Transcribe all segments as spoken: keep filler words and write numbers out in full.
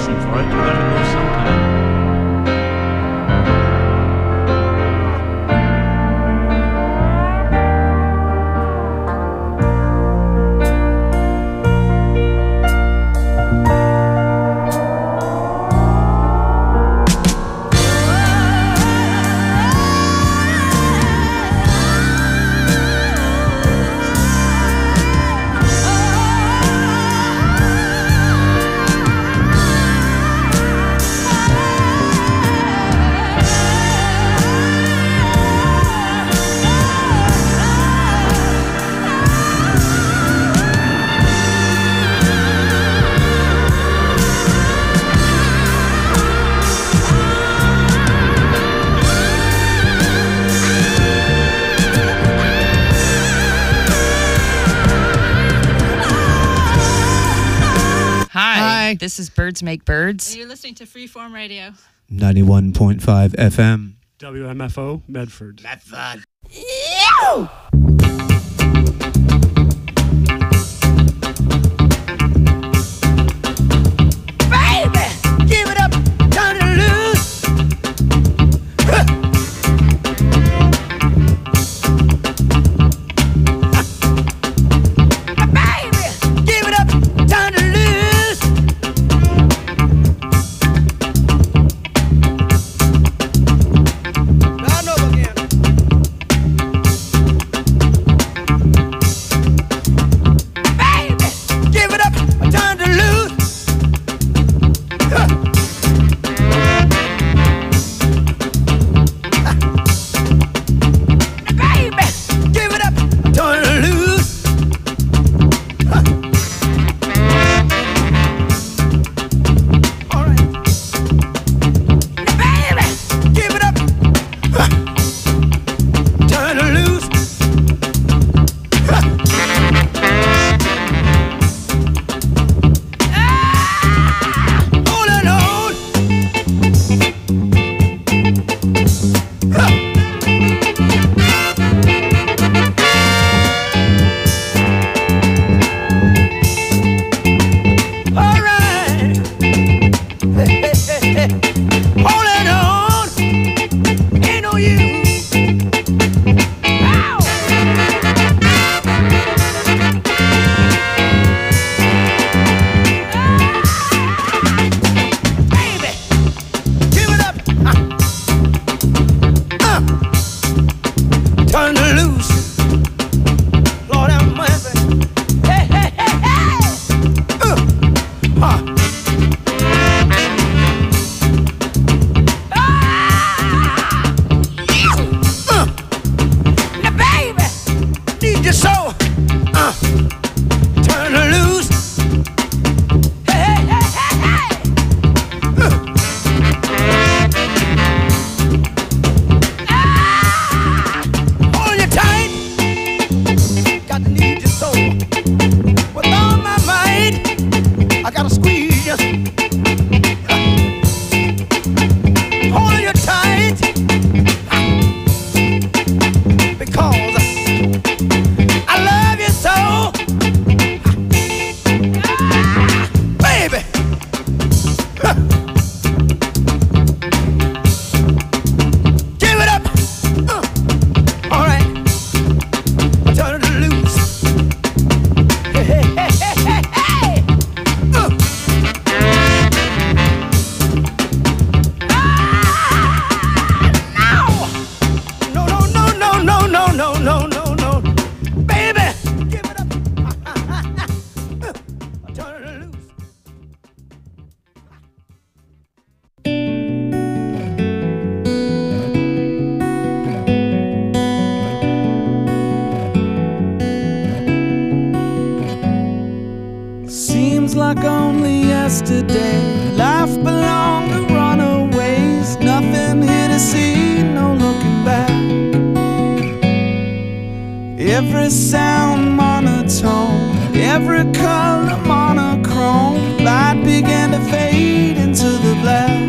reason for it. You gotta go sometime. This is Birds Make Birds. And you're listening to Freeform Radio. ninety-one point five F M. W M F O, Medford. Medford. Ew! Baby, give it up, turn it loose. Huh. Baby, give it up, turn it loose. like only yesterday. Life belonged to runaways. Nothing here to see, no looking back. Every sound monotone, every color monochrome. Light began to fade into the black.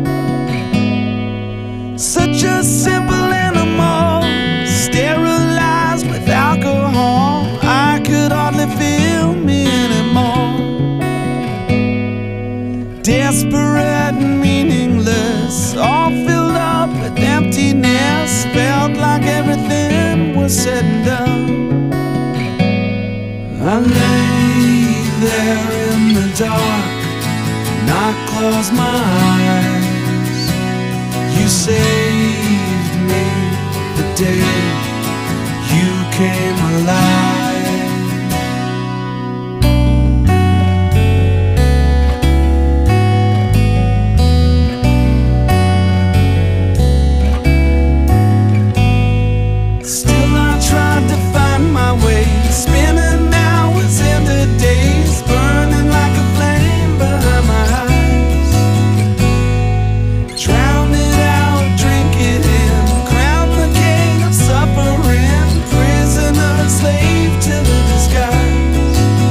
Such a simple animal, sterilized with alcohol. I could hardly feel me anymore. Dear desperate and meaningless, all filled up with emptiness. Felt like everything was said and done. I lay there in the dark and I closed my eyes. You saved me the day you came alive. Spinning hours into days, burning like a flame behind my eyes. Drown it out, drink it in, crown the king of suffering, prisoner, slave to the disguise.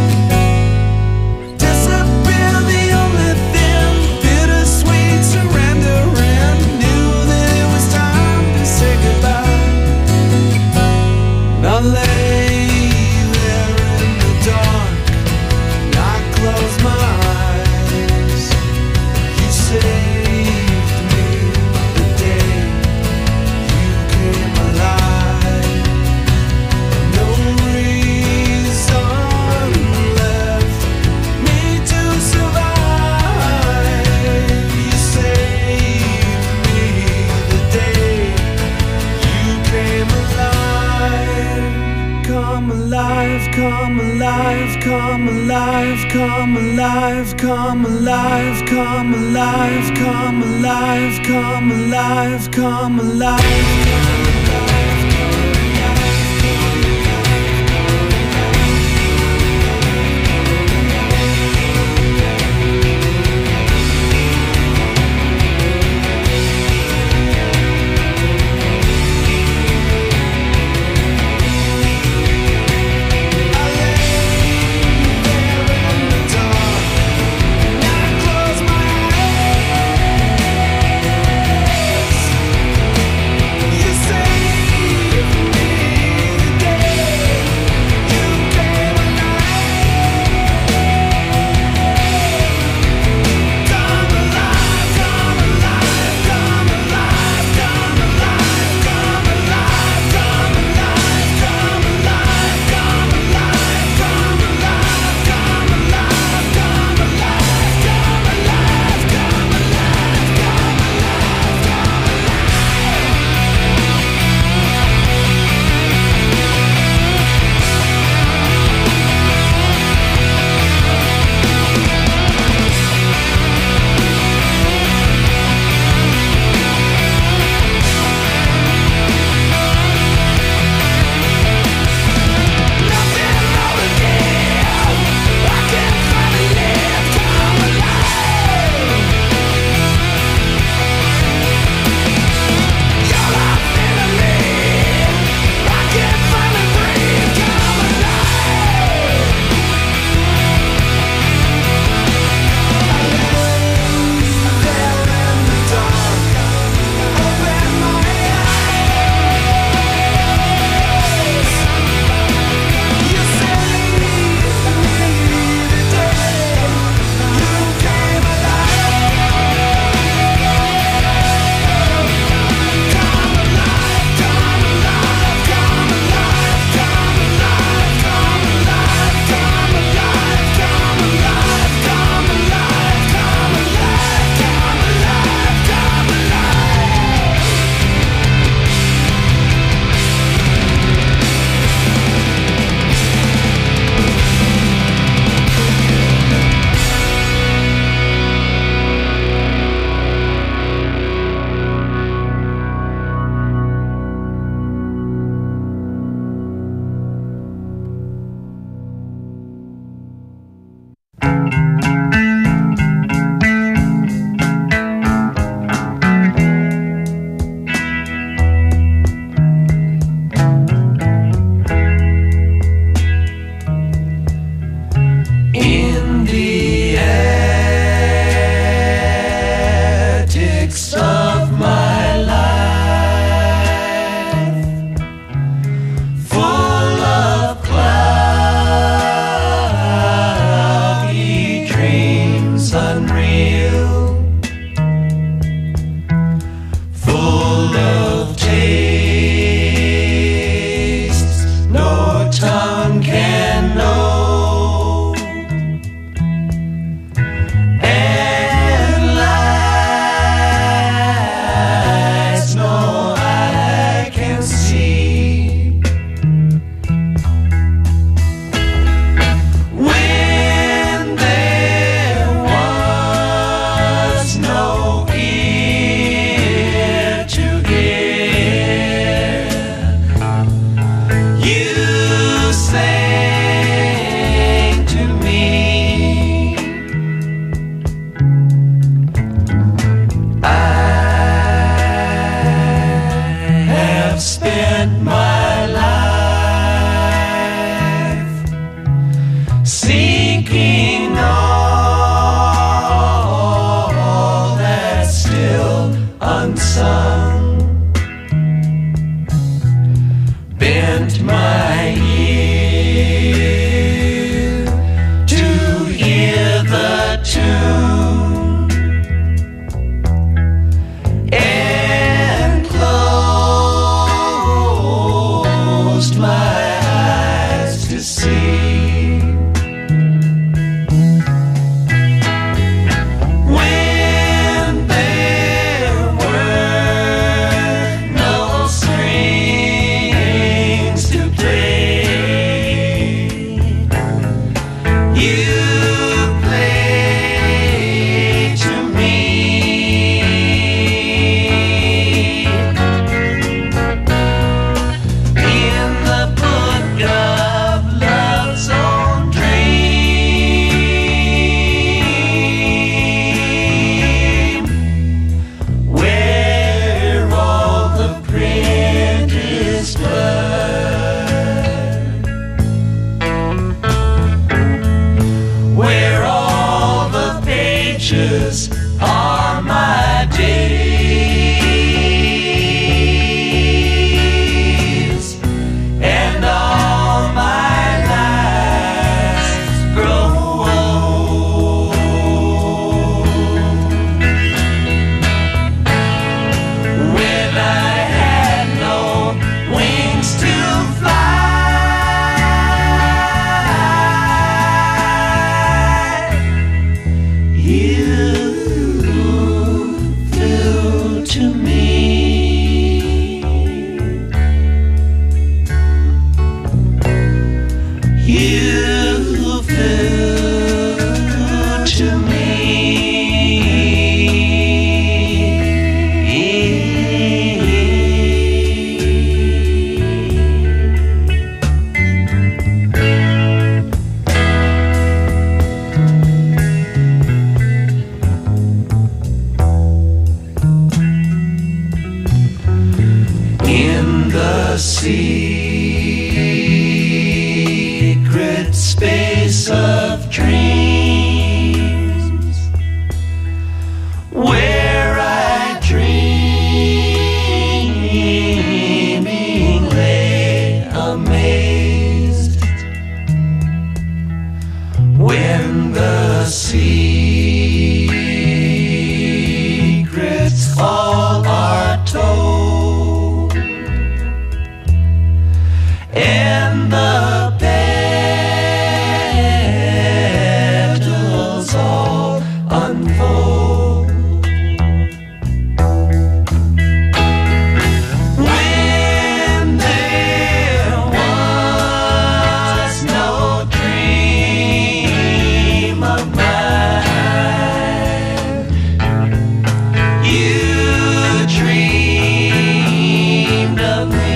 Disappear, the only thing, bittersweet surrendering. Knew that it was time to say goodbye. Now lay close my eyes. You saved me the day you came alive. No reason left me to survive. You saved me the day you came alive. Come alive, come alive, come alive, come alive, come alive, come alive, come alive, come alive, come alive. You say the secret space of dreams, where I dreaming lay amazed, when the secrets all are told, and the petals all unfold. When there was no dream of mine, you dreamed of me.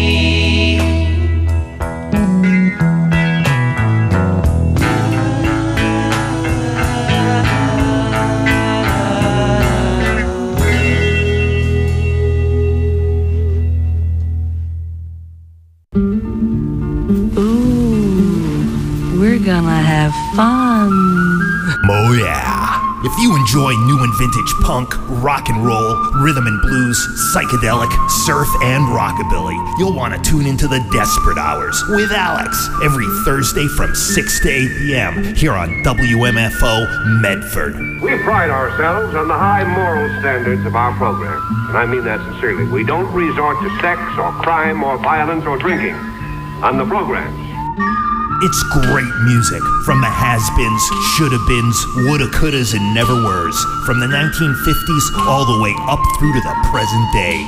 Ooh, we're gonna have fun. Oh yeah. If you enjoy new and vintage punk, rock and roll, rhythm and blues, psychedelic, surf, and rockabilly, you'll want to tune into the Desperate Hours with Alex every Thursday from six to eight p.m. here on W M F O Medford. We pride ourselves on the high moral standards of our program, and I mean that sincerely. We don't resort to sex or crime or violence or drinking on the programs. It's great music from the has-beens, shoulda-beens, woulda, couldas, and never-weres, from the nineteen fifties all the way up through to the present day.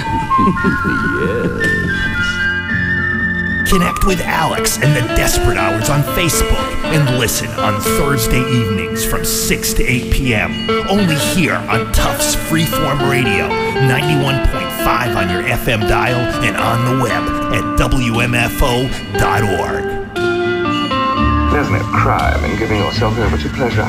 Yes. Connect with Alex and the Desperate Hours on Facebook and listen on Thursday evenings from six to eight p.m. only here on Tufts Freeform Radio, ninety-one point five on your F M dial and on the web at W M F O dot org. There's no crime in giving yourself over to pleasure.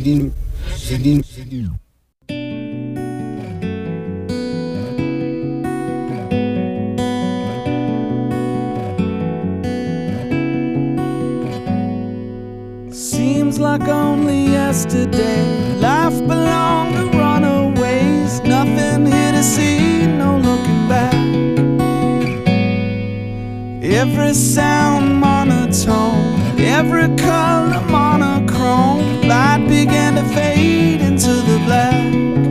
Zidin, Zidin, Zidin. Seems like only yesterday life belonged to runaways. Nothing here to see, no looking back. Every sound monotone, every color monochrome. Light began to fade into the black.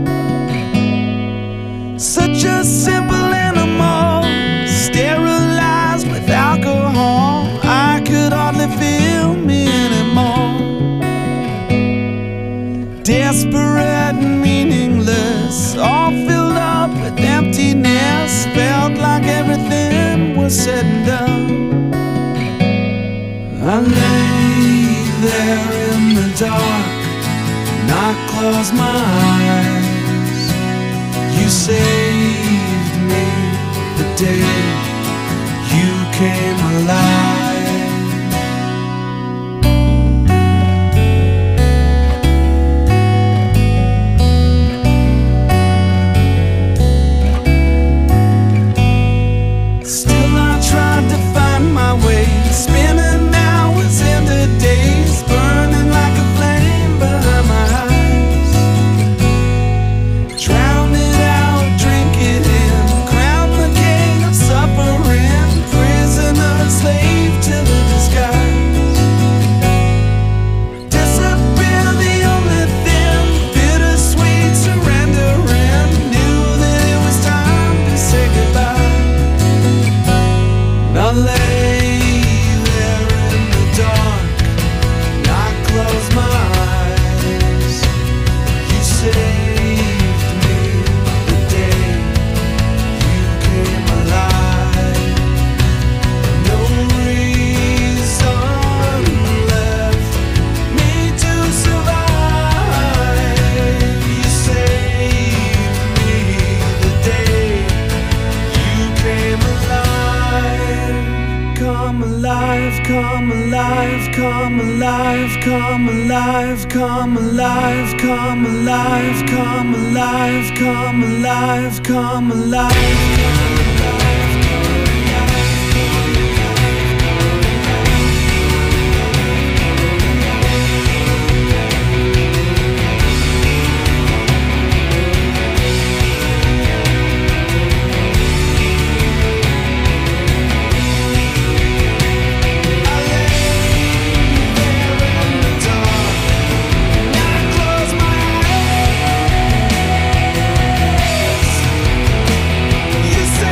Such a simple animal, sterilized with alcohol. I could hardly feel me anymore. Desperate and meaningless, all filled up with emptiness. Felt like everything was said and done. I lay there in the dark and I closed my eyes. You saved me the day you came alive. Spinning hours into days, burning like a flame behind my eyes. Drown it out, drink it in, crown the king of suffering, prisoner, slave to the disguise. Disappear the only thing, bittersweet surrendering. Knew that it was time to say goodbye. Now lay close my eyes. You saved me the day you came alive. No reason left me to survive. You saved me the day you came alive. Come alive, come alive, come alive, come alive, come alive, come alive, come alive, come alive, come alive. You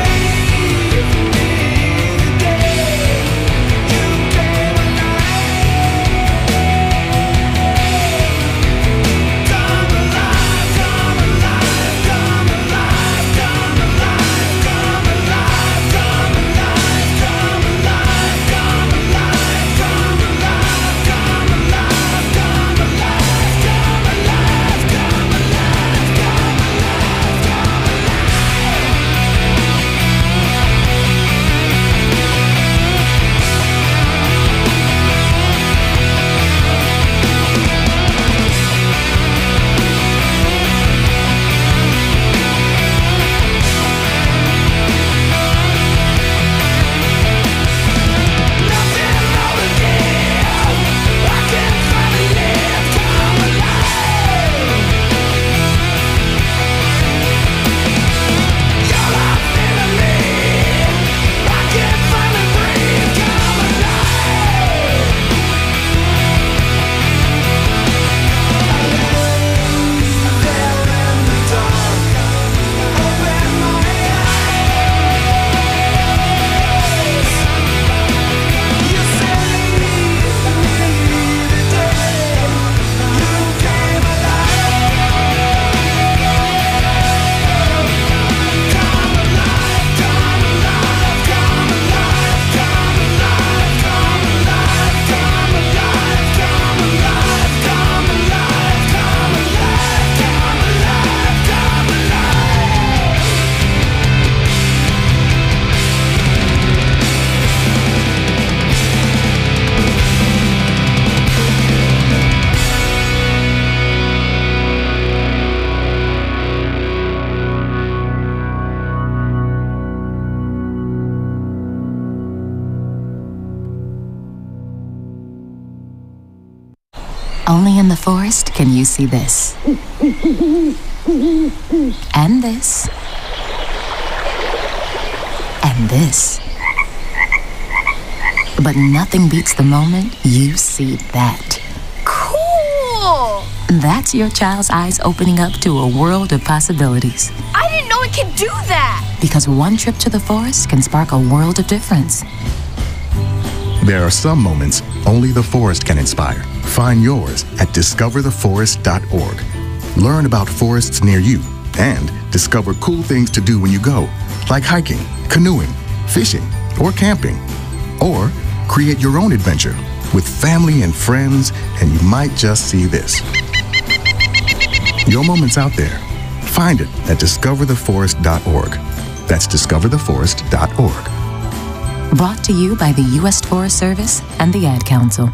Only in the forest can you see this. And this. And this. But nothing beats the moment you see that. Cool! That's your child's eyes opening up to a world of possibilities. I didn't know it could do that! Because one trip to the forest can spark a world of difference. There are some moments only the forest can inspire. Find yours at discover the forest dot org. Learn about forests near you and discover cool things to do when you go, like hiking, canoeing, fishing, or camping. Or create your own adventure with family and friends, and you might just see this. Your moment's out there. Find it at discover the forest dot org. That's discover the forest dot org. Brought to you by the U S Forest Service and the Ad Council.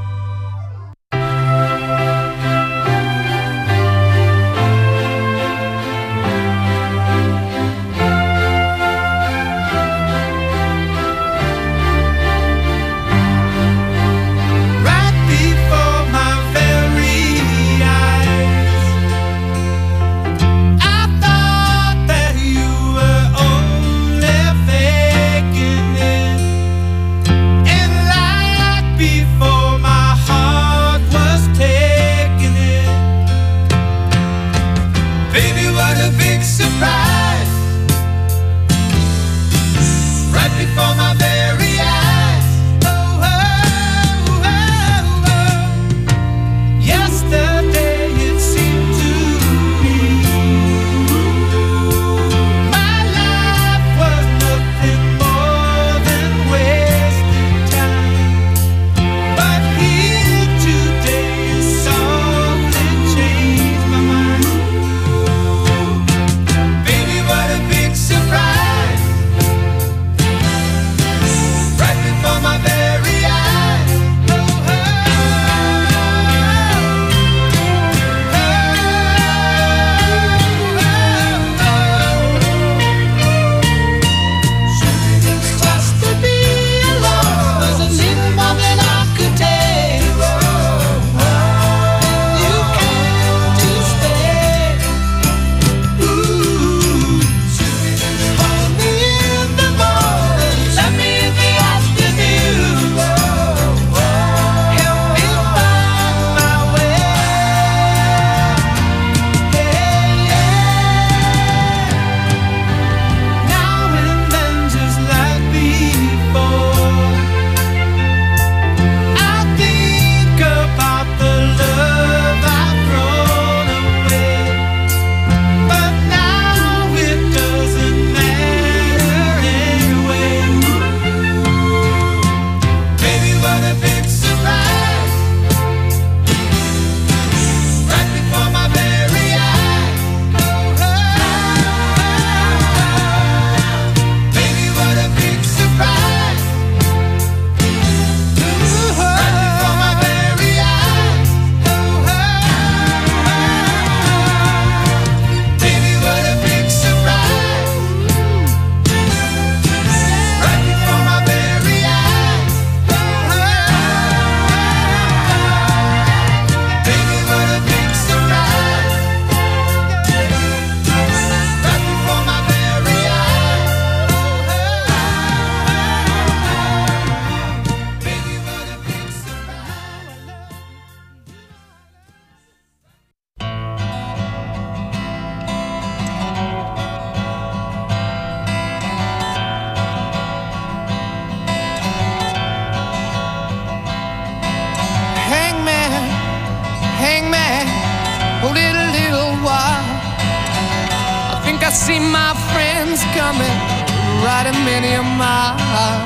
see my friends coming, riding many a mile.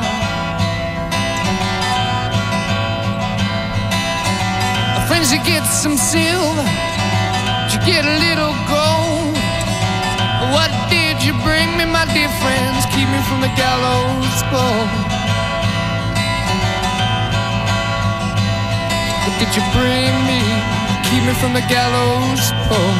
Friends, you get some silver, you get a little gold. What did you bring me, my dear friends? Keep me from the gallows pole. What did you bring me? Keep me from the gallows pole.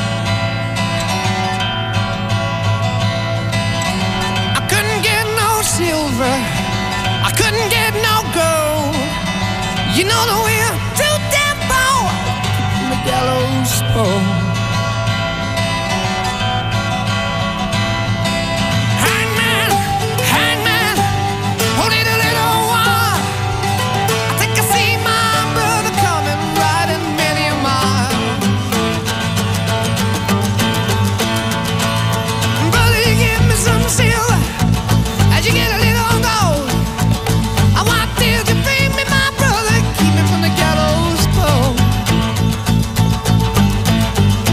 I couldn't get no silver, I couldn't get no gold. You know that we're too damn poor pole. Hangman, hangman, hold it a little while. I think I see my brother coming, riding many a mile. Brother, you give me some silver as you get a little gold. I want till you bring me my brother, keep me from the gallows pole.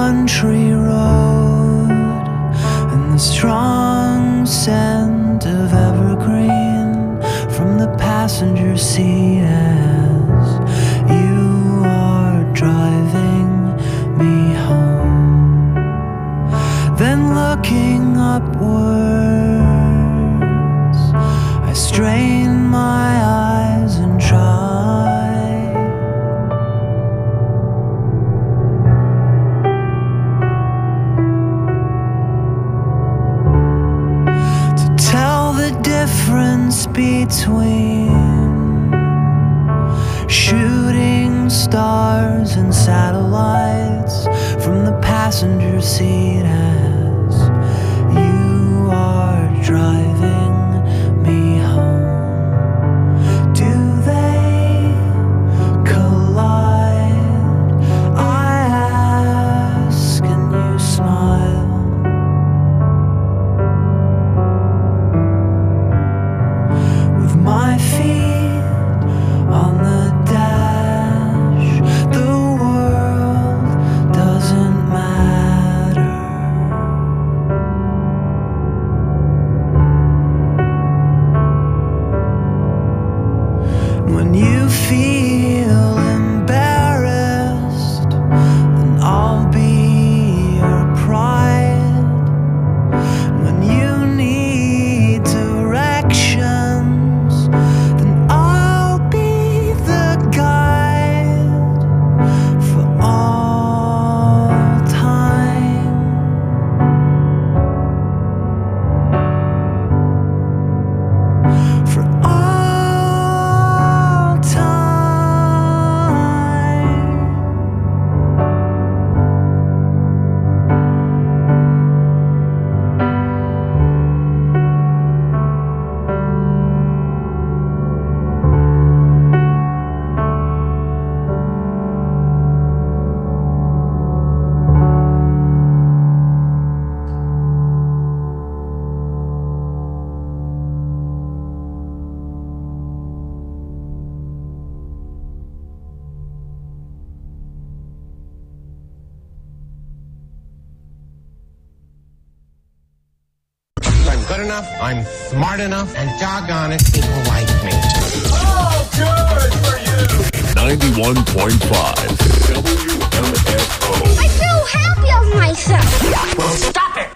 country road and the strong scent of evergreen from the passenger seat as you are driving me home. Then looking upwards, I strain my eyes and try to tell the difference between shooting stars and satellites from the passenger seat as you are driving me home. Do they collide? I ask and you smile. With my feet on the dash, the world doesn't matter. When you feel embarrassed, then I'll be your pride. When you need directions, then I'll be the guide for all time. For all time. I'm good enough, I'm smart enough, and doggone it, people like me. Oh, good for you! ninety-one point five W M F O. I feel happy of myself. Well, stop it!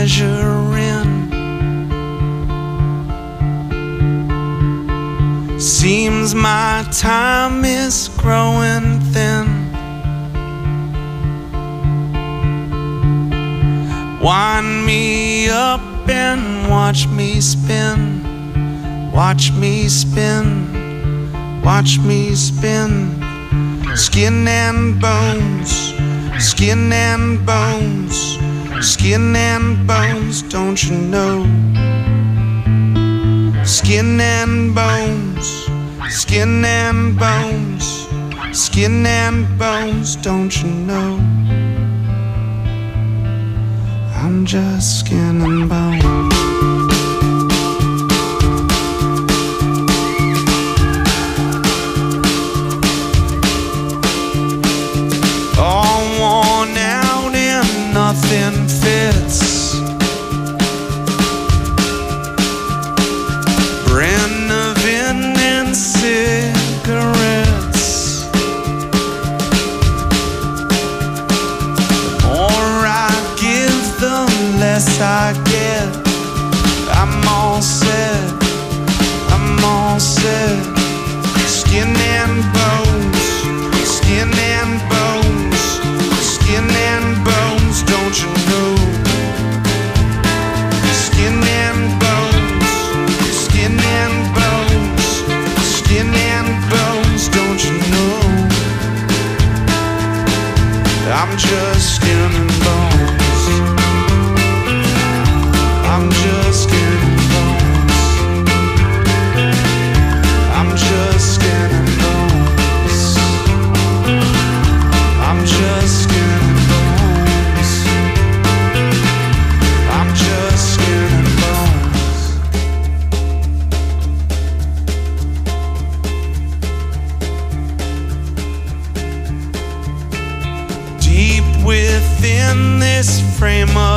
measure in. Seems my time is growing thin. Wind me up and watch me spin. Watch me spin. Watch me spin. Skin and bones. Skin and bones. Skin and bones, don't you know? Skin and bones. Skin and bones. Skin and bones, don't you know? I'm just skin and bones. All worn out and nothing fits. Brennivín and cigarettes. The more I give, the less I get. I'm all set. I'm all set. Skin and bones. Skin and bones. Skin and bones, don't you know? Skin and bones. Skin and bones. Skin and bones, don't you know? I'm just skin and bones. I'm just skin and bones. I'm just skin and bones. I'm just skin and bones. I'm just skin and bones. Deep within this frame of